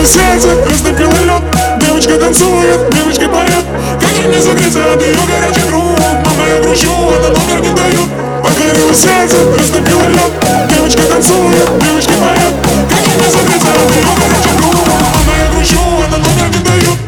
сердце, растопило лед. Девочка танцует, девочка поет. Как же мне согреться от ее горячих рук? Мама, я грущу, она номер не дает. Покорилось сердце, растопило лед. Девочка танцует, девочка поет. Как же мне согреться от ее горячих рук? Мама, я грущу, она номер не дает.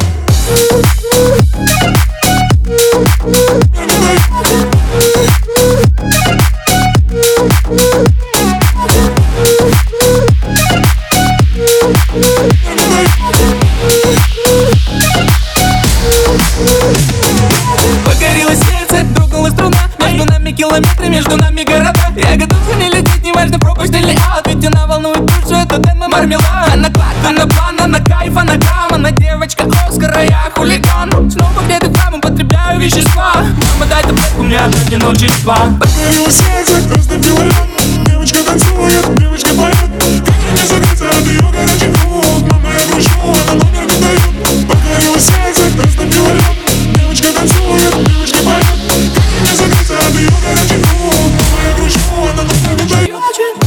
Покорилось сердце, дрогнула струна. Между нами километры, между нами города. Я готов за ней лететь, неважно пропасть или ад. Ведь она волнует душу, это демо мармелад. Она клад, она план, она кайф, она гамма. Она девочка Оскара, я хулиган. Снова где-то там употребляю вещества. Мама, дай таблетку, мне опять не научить спать. Покорилось сердце, растопило лед. Девочка танцует, девочка поет. Как же мне согреться от ее горячих рук? Мама, я грущу, она номер не дает. Покорилось сердце, растопило лед. Девочка танцует, девочка поет. Как же мне согреться от ее горячих рук? Мама, я грущу, она номер не дает.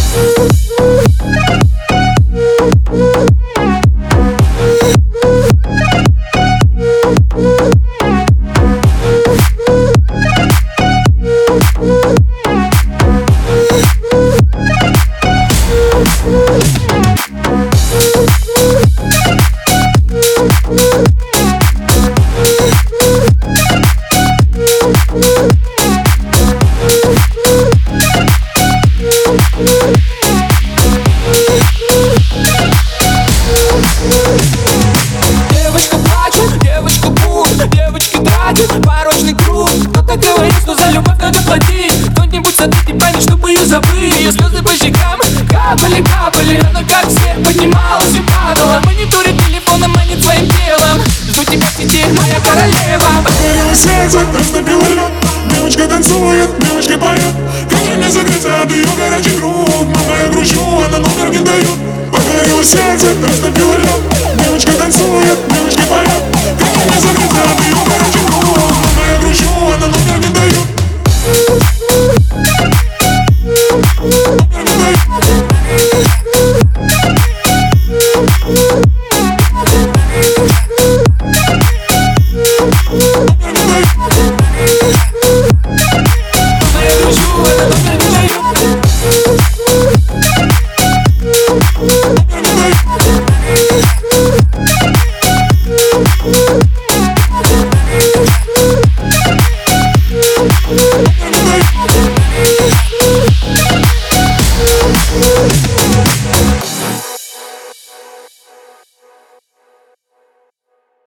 Девочка плачет, девочка бунт, девочки тратят порочный круг. Кто-то говорит, что за любовь надо платить. Кто-нибудь садит и панит, чтобы ее забыть. Ее слезы по щекам капали, капали. Она как всех поднималась и падала. Мониторит телефоном, а не своим телом. Жду тебя в сети, моя королева. Покорилось сердце, растопило лед. Девочка танцует, девочка поет. Как же мне согреться от ее горячих рук? Мама, я грущу, она номер не дает. Покорилось сердце, растопило